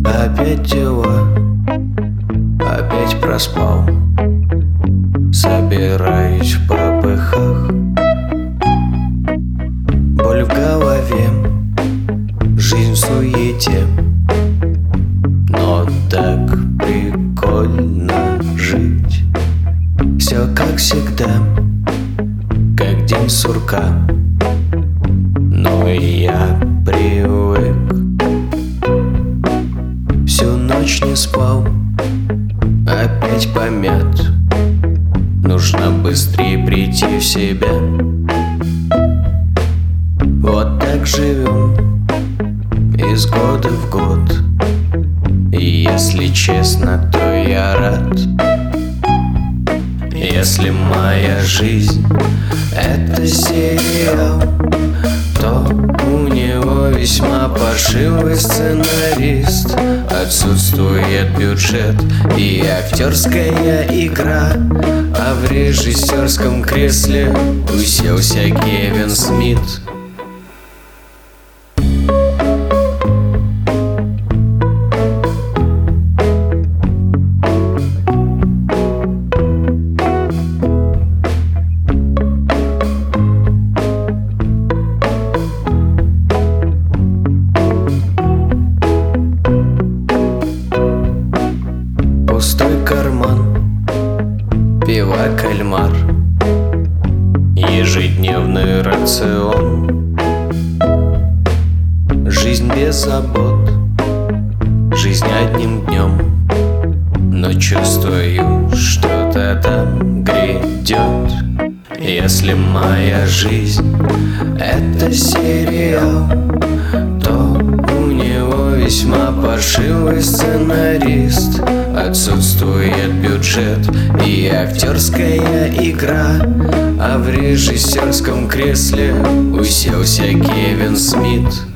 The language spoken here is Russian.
Опять дела, опять проспал. Собираюсь в попыхах. Боль в голове, жизнь в суете. Но так прикольно жить. Все как всегда, как день сурка. Но я привык. Всю ночь не спал, опять помят. Нужно быстрее прийти в себя. Вот так живем из года в год. И если честно, то я рад. Если моя жизнь — это сериал, то у него весьма паршивый сценарист. Отсутствует бюджет и актерская игра, а в режиссерском кресле уселся Кевин Смит. Пустой карман, пиво, кальмар, ежедневный рацион. Жизнь без забот, жизнь одним днем. Но чувствую, что-то там грядет. Если моя жизнь — это сериал, то у него весьма паршивый сценарист. Отсутствует бюджет и актерская игра, а в режиссерском кресле уселся Кевин Смит.